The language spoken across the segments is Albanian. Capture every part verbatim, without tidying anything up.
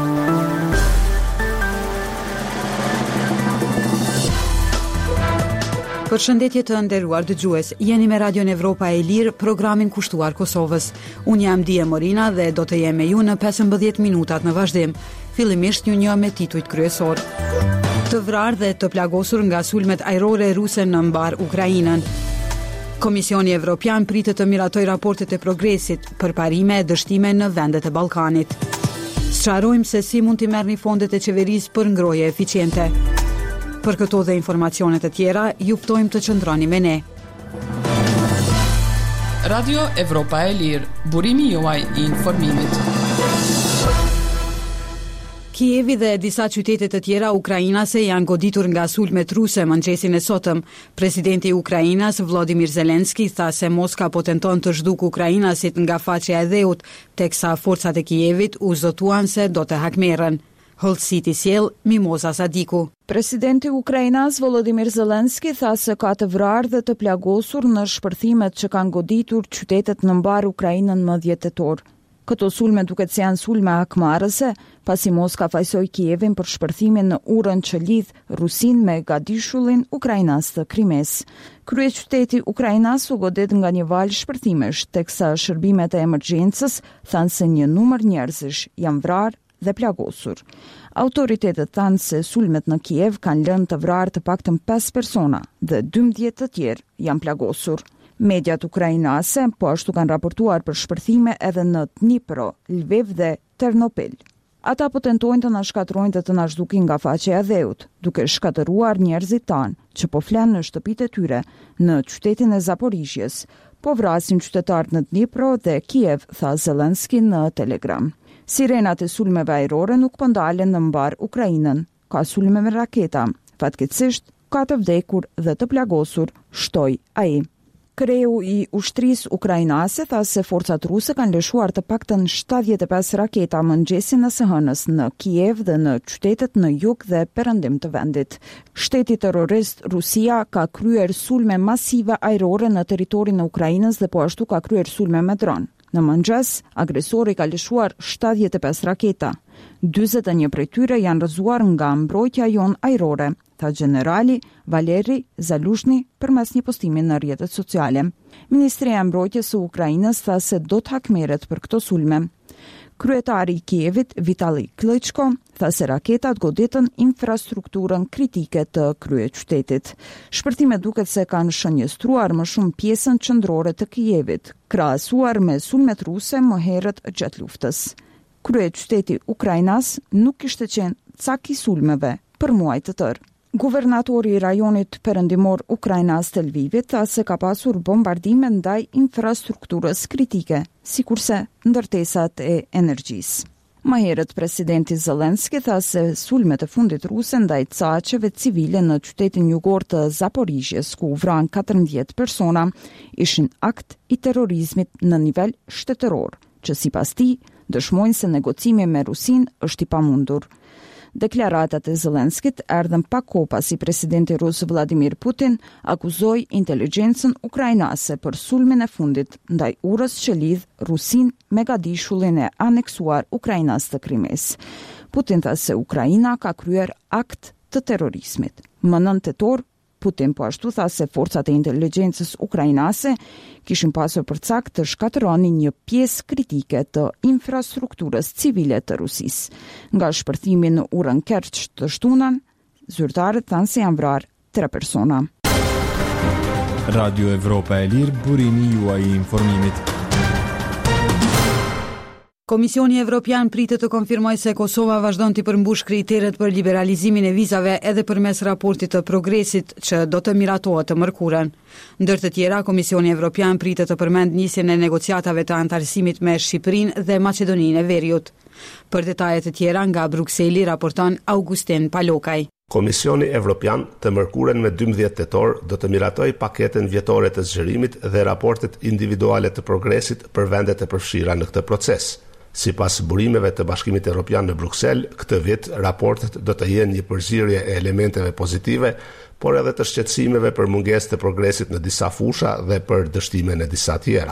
Përshëndetje të nderuar dëgjues, jeni me Radion Evropa e Lirë, programin kushtuar Kosovës. Unë jam Dia Morina dhe do të jem me ju në pesëmbëdhjetë minutat në vazhdim. Fillimisht një një me titujt kryesor. Të vrarë dhe të plagosur nga sulmet ajrore ruse në mbar Ukrainën. Komisioni Evropian pritet të miratoj raportet e progresit për parime e dështime në vendet e Ballkanit. Sqarojmë se si mund t'i merrni fondet e qeverisë për ngrohje eficiente. Për këto dhe informacionet e tjera, ju ftojmë të qëndroni me ne. Radio Evropa e Lirë, burimi juaj i informimit. Kijevi dhe disa qytete të tjera ukrainase janë goditur nga sulmet ruse mëngjesin e sotëm. Presidenti i Ukrainas, Volodymyr Zelensky, tha se Moska po tenton të zhduk ukrainasit nga faqja e dheut, teksa forcat e Kijevit u zotuan se do të hakmerren. Hull City sjell Mimoza Sadiku. Presidenti i Ukrainas Volodymyr Zelensky tha se ka të vrarë dhe të plagosur në shpërthimet që kanë goditur qytetet në mbar Ukrainën më dhjetë tetor. Këto sulme duket se janë sulme hakmarrëse, pasi Moska fajsoi Kijevin për shpërthimin në urën që lidh Rusin me gadishullin ukrainas të Krimes. Kryeqyteti Ukrainas u godet nga një valë shpërthimesh, teksa shërbimet e emergjencës thanë se një numër njerëzish janë vrarë dhe plagosur. Autoritetet thanë se sulmet në Kiev kanë lënë të vrarë të paktën pesë persona dhe dymbëdhjetë të tjerë janë plagosur. Mediat ukrainase po ashtu kanë raportuar për shpërthime edhe në Dnipro, Lviv dhe Ternopil. Ata po tentojnë të na shkatrojnë dhe të na zhdukin nga faqja e dheut, duke shkatëruar njerëzit tanë që po flenë në shtëpitë e tyre në qytetin e Zaporizhjes, po vrasin qytetarët në Dnipro dhe Kiev, tha Zelensky në Telegram. Sirenat e sulmeve ajrore nuk po ndalen në mbar Ukrainën. Ka sulme me raketa. Fatkeqësisht ka të vdekur dhe të plagosur, shtoi ai. Kreu i ushtrisë ukrainase tha se forcat ruse kanë lëshuar të paktën shtatëdhjetë e pesë raketa mëngjesin e së hënës në Kiev dhe në qytetet në jug dhe perëndim të vendit. Shteti terrorist Rusia ka kryer sulme masive ajrore në territorin e Ukrainës dhe po ashtu ka kryer sulme me dron. Në mëngjes, agresori ka lëshuar shtatëdhjetë e pesë raketa. dyzet e një prej tyre janë rrëzuar nga mbrojtja jon ajrore, tha generali Valeri Zaluzhny përmes një postimi në rrjetet sociale. Ministria e Mbrojtjes së Ukrainës tha se do të hakmerret për këto sulme. Kryetari i Kievit, Vitali Klitschko, tha se raketat goditën infrastrukturën kritike të kryeqytetit. Shpërtimet duket se kanë shënjestruar më shumë pjesën qendrore të Kijevit, krahasuar me sulmet ruse më herët gjatë luftës. Kryeqyteti Ukrainas nuk kishte qenë cak i sulmeve për muaj të tërë. Guvernatori i rajonit perëndimor Ukrainas të Lvivit tha se ka pasur bombardime ndaj infrastrukturës kritike, sikurse ndërtesat e energjisë. Më herët presidenti Zelensky tha se sulmet e fundit ruse ndaj caqeve civile në qytetin jugor të Zaporizhjes, ku u vran katërmbëdhjetë persona, ishin akt i terrorizmit në nivel shtetëror, që sipas tij dëshmojnë se negocimi me Rusin është i pamundur. Deklaratat e Zelenskit erdhën pak kohë pasi presidenti rus Vladimir Putin akuzoi inteligjencën ukrainase për sulmin e fundit ndaj urës që lidh Rusin me gadishullin e aneksuar Ukrainas të Krimes. Putin tha se Ukraina ka kryer akt të terrorizmit. Më nëntë tetor, Putin po ashtu tha se forcat e inteligjencës ukrainase kishin pasur përcakt të shkatërronin një pjesë kritike të infrastrukturës civile të Rusisë. Nga shpërthimi në urën Kerch të shtunën, zyrtarët thanë se janë vrarë tre persona. Radio Evropa e Lirë, burimi juaj i informimit. Komisioni Evropian pritet të konfirmojë se Kosova vazhdon të përmbush kriteret për liberalizimin e vizave edhe përmes raportit të progresit që do të miratohet të mërkurën. Ndër të tjera, Komisioni Evropian pritet të përmend nisjen e negociatave të antarësimit me Shqipërinë dhe Maqedoninë e Veriut. Për detajet të tjera nga Brukseli raporton Augustin Palokaj. Komisioni Evropian të mërkurën me dymbëdhjetë tetor do të miratoj paketën vjetore të zgjerimit dhe raportet individuale të progresit për vendet e përfshira në këtë proces. Sipas burimeve të Bashkimit Evropian në Bruksel, këtë vit raportet do të jenë një përzierje e elementeve pozitive, por edhe të shqetësimeve për mungesë të progresit në disa fusha dhe për dështime në disa tjera.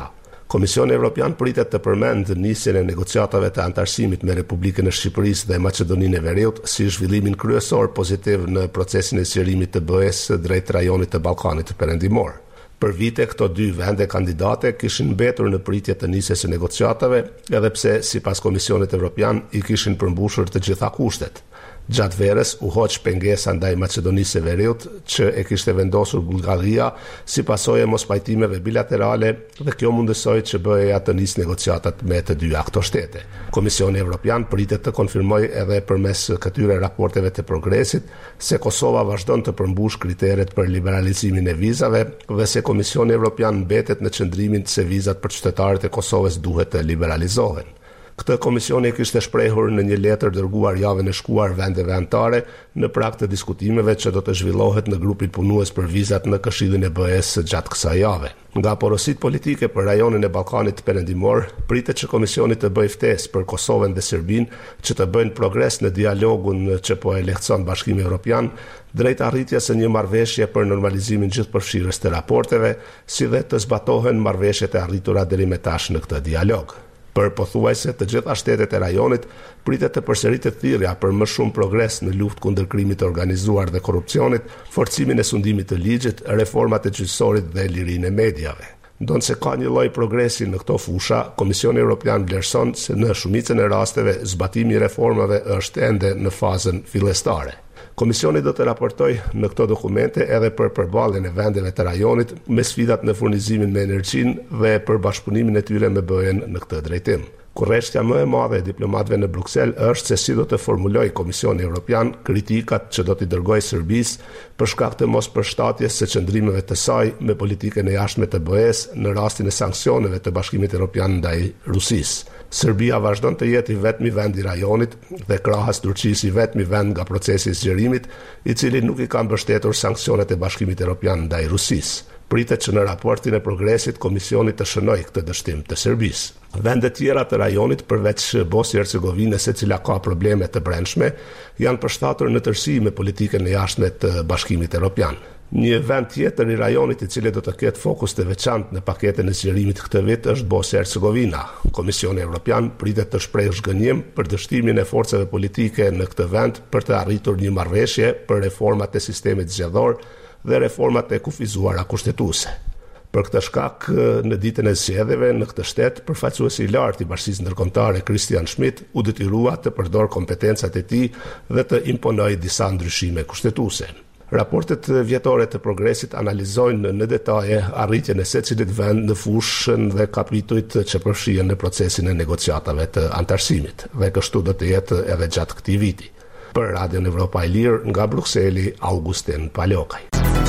Komisioni Evropian pritet të përmend nisjen e negociatave të antarësimit me Republikën e Shqipërisë dhe Maqedoninë e Veriut si zhvillimin kryesor pozitiv në procesin e zgjerimit të B E-s drejt rajonit të Ballkanit Perëndimor. Për vite këto dy vende kandidate kishin mbetur në pritje të nisjes së negociatave, edhe pse sipas Komisionit Evropian i kishin përmbushur të gjitha kushtet. Gjatë verës u hoq pengesa ndaj Maqedonisë së Veriut që e kishte vendosur Bullgaria si pasojë e mospajtimeve bilaterale dhe kjo mundësoi që B E-ja të nisë negociatat me të dyja këto shtete. Komisioni Evropian pritet të konfirmojë edhe përmes këtyre raporteve të progresit se Kosova vazhdon të përmbush kriteret për liberalizimin e vizave dhe se Komisioni Evropian mbetet në qëndrimin se vizat për qytetarët e Kosovës duhet të liberalizohen. Këtë komisioni kishte shprehur në një letër dërguar javën e shkuar vendeve anëtare në prag të diskutimeve që do të zhvillohet në grupin punues për vizat në Këshillin e B E-s gjatë kësaj jave. Nga porositë politike për rajonin e Ballkanit Perëndimor, pritet që komisioni të bëjë ftesë për Kosovën dhe Serbinë që të bëjnë progres në dialogun që po e lehtëson Bashkimi Evropian drejt arritjes së një marrëveshje për normalizimin gjithëpërfshirës të raporteve, si dhe të zbatohen marrëveshjet e arritura deri më tash në këtë dialog. Për pothuajse të gjitha shtetet e rajonit pritet të përsëritet thirrja për më shumë progres në luftë kundër krimit të organizuar dhe korrupsionit, forcimin e sundimit të ligjit, reformat e gjyqësorit dhe lirinë e mediave. Ndonse ka një lloj progresi në këto fusha, Komisioni Evropian vlerëson se në shumicën e rasteve zbatimi i reformave është ende në fazën fillestare. Komisioni do të raportoj në këto dokumente edhe për përballjen e vendeve të rajonit me sfidat në furnizimin me energjinë dhe për bashkëpunimin e tyre me B E-n në këtë drejtim. Kurrështja më e madhe e diplomatëve në Bruksel është se si do të formulojë Komisioni Evropian kritikat që do t'i dërgojë Serbisë për shkak të mospërshtatjes së qëndrimeve të saj me politikën e jashtme të B E-s në rastin e sanksioneve të Bashkimit Evropian ndaj Rusisë. Serbia vazhdon të jetë i vetmi vend i rajonit dhe krahas Turqisë i vetmi vend nga procesi i zgjerimit, i cili nuk i ka mbështetur sanksionet e Bashkimit Evropian ndaj Rusisë. Pritet që në raportin e progresit Komisioni të shënojë këtë dështim të Serbisë. Vende tjera të rajonit përveç Bosnjë-Hercegovinës, e cila ka probleme të brendshme, janë përshtatur në tërësi me politikën e jashtme të Bashkimit Evropian. Një vend tjetër i rajonit i cili do të ketë fokus të veçantë në paketën e zgjerimit këtë vit është Bosnjë-Hercegovina. Komisioni Evropian pritet të shprehë zgënjim për dështimin e forcave politike në këtë vend për të arritur një marrëveshje për reformat e sistemit zgjedhor dhe reformat e kufizuara kushtetuese. Për këtë shkak, në ditën e zgjedhjeve në këtë shtet, përfaqësuesi i lartë i Bashkisë Ndërkombëtare Christian Schmidt u detyrua të përdor kompetencat e tij dhe të imponojë disa ndryshime kushtetuese. Raportet vjetore të progresit analizojnë në detaje arritjen e secilit vend në fushën dhe kapitujt që përfshihen në procesin e negociatave të antarësimit, dhe kështu do të jetë edhe gjatë këtij viti. Për Radion Evropa e Lirë, nga Brukseli, Augustin Palokaj.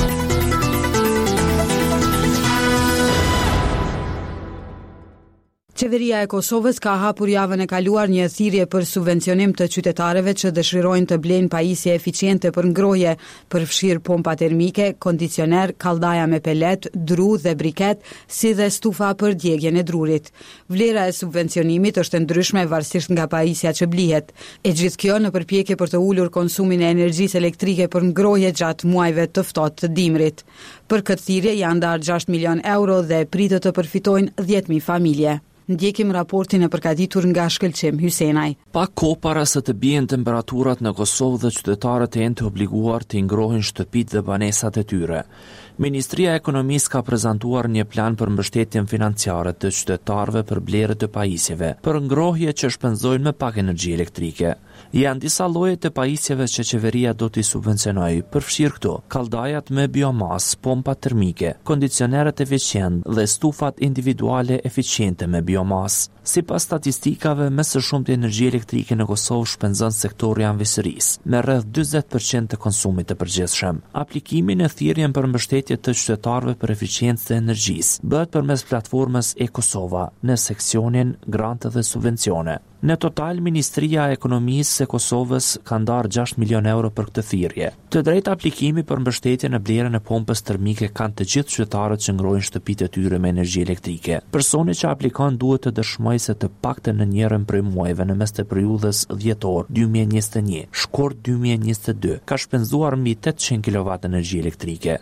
Qeveria e Kosovës ka hapur javën e kaluar një thirrje për subvencionim të qytetarëve që dëshirojnë të blejnë pajisje eficiente për ngrohje, përfshir pompa termike, kondicioner, kalldaja me pelet, dru dhe briket, si dhe stufa për djegjen e drurit. Vlera e subvencionimit është e ndryshme varësisht nga pajisja që blihet. E gjithë kjo në përpjekje për të ulur konsumin e energjisë elektrike për ngrohje gjatë muajve të ftohtë të dimrit. Për këtë thirrje janë ndarë gjashtë milion euro dhe pritet të përfitojnë dhjetë mijë familje. Ndjekim raportin e përgatitur nga Shkëlqim Hysenaj. Pak kohë para se të bien temperaturat në Kosovë dhe qytetarët janë të obliguar të ngrohin shtëpitë dhe banesat e tyre. Ministria e Ekonomisë ka prezantuar një plan për mbështetjen financiare të qytetarëve për blerje të pajisjeve, për ngrohje që shpenzojnë më pak energji elektrike. Janë disa lloje të pajisjeve që qeveria do t'i subvencionojë, përfshir këto: kalldajat me biomas, pompa termike, kondicionerët eficientë dhe stufat individuale eficiente me biomas. Sipas statistikave, më së shumti energji elektrike në Kosovë shpenzon sektori anëvisërisë, me rreth dyzet përqind të konsumit të përgjithshëm. Aplikimi në thirrjen për mbështetje të qytetarëve për eficiencë të energjisë bëhet përmes platformës e-Kosova në seksionin Grante dhe Subvencione. Në total, Ministria e Ekonomisë e Kosovës ka ndarë gjashtë milion euro për këtë thirrje. Të drejtë aplikimi për mbështetje në blerjen e pompës termike kanë të gjithë qytetarët që ngrohin shtëpitë e tyre me energji elektrike. Personi që aplikon duhet të dëshmojë se të paktën në njërin prej muajve në mes të periudhës dhjetor dy mijë e njëzet e një, shkort dy mijë e njëzet e dy ka shpenzuar mbi tetëqind kilowatt energji elektrike. Nëse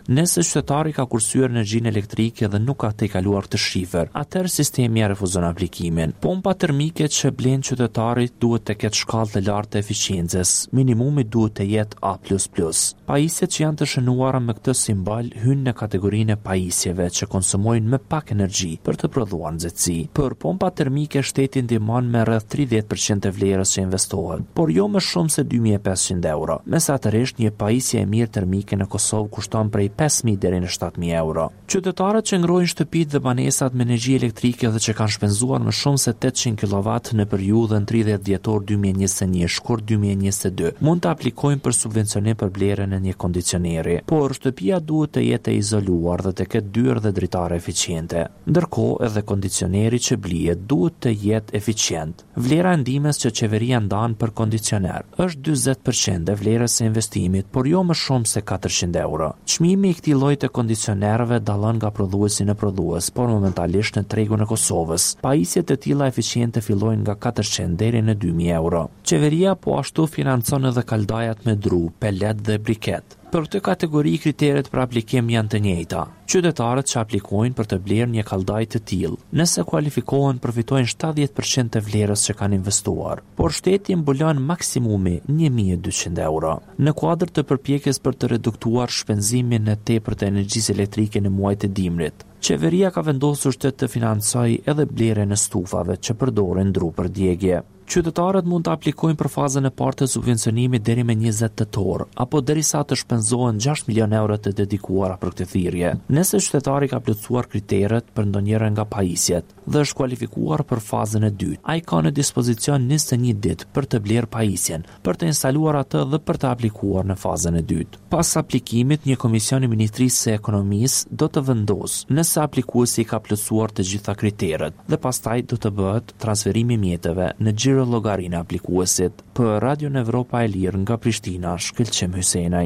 qytetari ka kursyer energjinë elektrike dhe nuk ka tejkaluar këtë shifër, atëherë sistemi ja refuzon aplikimin. Pompa termike që blen qytetarit duhet të ketë shkallë të lartë të eficiencës, minimumi duhet të jetë A plus plus. Pajisjet që janë të shënuara me këtë simbol hynë në kategorinë e pajisjeve që konsumojnë më pak energji për të prodhuar nxehtësi. Për pompa termike shteti ndihmon me rreth tridhjetë përqind të vlerës që investohet, por jo më shumë se dy mijë e pesëqind euro. Mesatërisht një pajisje e mirë termike në Kosovë kushton prej pesë mijë deri në shtatë mijë euro. Qytetarët që ngrojnë shtëpitë dhe banesat me energji elektrike dhe që kanë shpenzuar më shumë se tetëqind kilowatt në periudhën tridhjetë dhjetor dy mijë e njëzet e një shkurt dy mijë e njëzet e dy mund të aplikojnë për subvencionim për blerjen e një kondicioneri, por shtëpia duhet të jetë e izoluar dhe të ketë dyrë dhe dritare eficiente. Ndërkohë edhe kondicioneri që blihet duhet të jetë eficient. Vlera e ndihmës që qeveria ndan për kondicioner është dyzet përqind e vlerës së investimit, por jo më shumë se katërqind euro. Çmimi i këtij lloji të kondicionerëve dallon nga prodhuesi në prodhues, por momentalisht në tregun e Kosovës, pajisjet e tilla eficiente fillojnë nga katërqind deri në dy mijë euro. Qeveria po ashtu financon edhe kaldajat me dru, pelet dhe briket. Për këtë kategori kriteret për aplikim janë të njëjta. Qytetarët që aplikojnë për të blerë një kaldaj të tillë, nëse kualifikohen, përfitojnë shtatëdhjetë përqind të vlerës që kanë investuar, por shteti mbulon maksimumi një mijë e dyqind euro. Në kuadër të përpjekjes për të reduktuar shpenzimin e tepërt të energjisë elektrike në muajt e dimrit, qeveria ka vendosur që të financojë edhe blerjen e stufave që përdoren dru për djegje. Qytetarët mund të aplikojnë për fazën e parë të subvencionimit deri me njëzet tetor, apo derisa të shpenzohen gjashtë milion euro të dedikuara për këtë thirrje. Nëse qytetari ka plotësuar kriteret për ndonjërin nga pajisjet dhe është kualifikuar për fazën e dytë, ai ka në dispozicion njëzet e një ditë për të blerë pajisjen, për të instaluar atë dhe për të aplikuar në fazën e dytë. Pas aplikimit, një komision i Ministrisë së Ekonomisë do të vendosë nëse aplikuesi ka plotësuar të gjitha kriteret dhe pastaj do të bëhet transferimi i mjeteve në xhiro llogarinë e aplikuesit. Për Radio Evropa e Lirë nga Prishtina, Shkëlqim Hysenaj.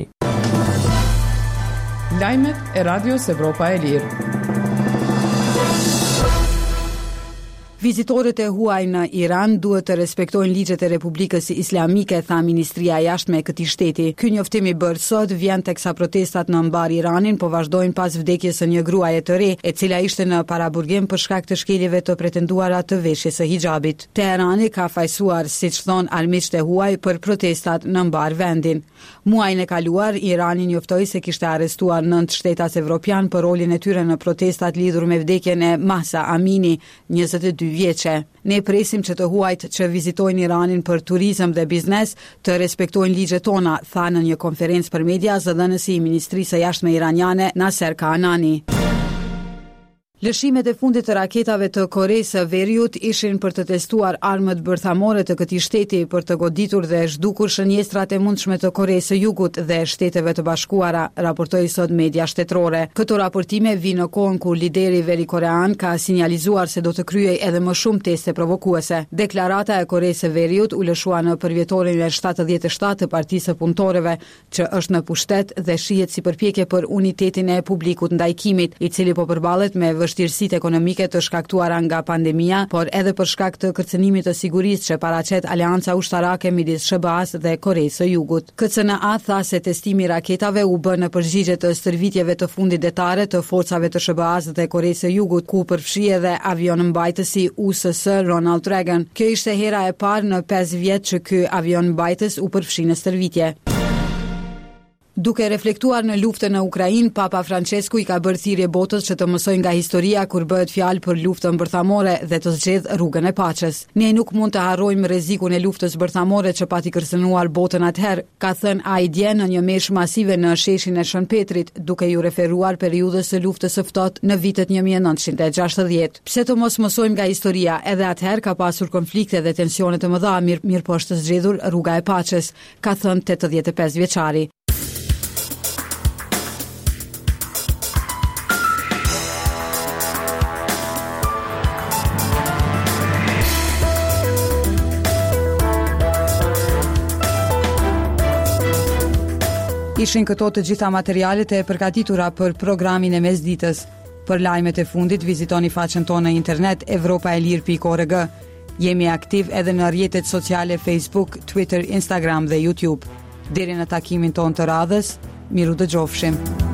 Lajmet e Radios Evropa e Lirë. Vizitorët e huaj në Iran duhet të respektojnë ligjet e Republikës Islamike, tha Ministria e Jashtme e këtij shteti. Ky njoftim i bërë sot vjen teksa protestat në mbar Iranin po vazhdojnë pas vdekjes së një gruaje të re, e cila ishte në paraburgim për shkak të shkeljeve të pretenduara të veshjes së hijabit. Teherani ka fajsuar, siç thon armiqtë e huaj, për protestat në mbar vendin. Muajin e kaluar, Irani njoftoi se kishte arrestuar nëntë shtetas evropian për rolin e tyre në protestat lidhur me vdekjen e Mahsa Amini, njëzet e dy vjeçe. Ne presim që të huajt që vizitojnë Iranin për turizëm dhe biznes të respektojnë ligjet tona, tha në një konferencë për media zëdhënësi i Ministrisë së Jashtme iraniane Naser Kanani. Lëshimet e fundit të raketave të Koreas së Veriut ishin për të testuar armët bërthamore të këtij shteti për të goditur dhe zhdukur shënjestrat e mundshme të Koreas së Jugut dhe Shteteve të Bashkuara, raportoi sot media shtetërore. Këto raportime vinë në kohën kur lideri verikorean ka sinjalizuar se do të kryej edhe më shumë teste provokuese. Deklarata e Koreas së Veriut u lëshua në përvjetorin e shtatëdhjetë e shtatë të Partisë së Punëtorëve, që është në pushtet dhe shihet si përpjekje për unitetin e publikut ndaj kimit, i cili po përballet me vështirësitë ekonomike të shkaktuara nga pandemia, por edhe për shkak të kërcënimit të sigurisë që paraqet Aleanca Ushtarake midis S B A-s dhe Koreas së Jugut. K C N A tha se testimi i raketave u bë në përgjigje të stërvitjeve të fundit detare të forcave të S B A-s dhe Koreas së Jugut, ku përfshi edhe avionmbajtësi U S S Ronald Reagan. Kjo ishte hera e parë në pesë vjet që ky avionmbajtës u përfshi në stërvitje. Duke reflektuar në luftën në Ukrainë, Papa Francesku i ka bërë thirrje botës që të mësojë nga historia kur bëhet fjalë për luftën bërthamore dhe të zgjedh rrugën e paqes. Ne nuk mund të harrojmë rrezikun e luftës bërthamore që pati kërcënuar botën atëherë, ka thënë ai dje në një meshë masive në sheshin e Shën Petrit, duke ju referuar periudhës së luftës së ftohtë në vitet një mijë e nëntëqind e gjashtëdhjetë. Pse të mos mësojmë nga historia? Edhe atëherë ka pasur konflikte dhe tensione të mëdha, mirë mirë po është zgjedhur rruga e paqes, ka thënë tetëdhjetë e pesë vjeçari. Ishin këto të gjitha materialet e përgatitura për programin e mesditës. Për lajmet e fundit, vizitoni faqen tonë në internet evropa e lir pikë org. Jemi aktiv edhe në rrjetet sociale Facebook, Twitter, Instagram dhe YouTube. Deri në takimin tonë të radhës, miru dëgjofshim.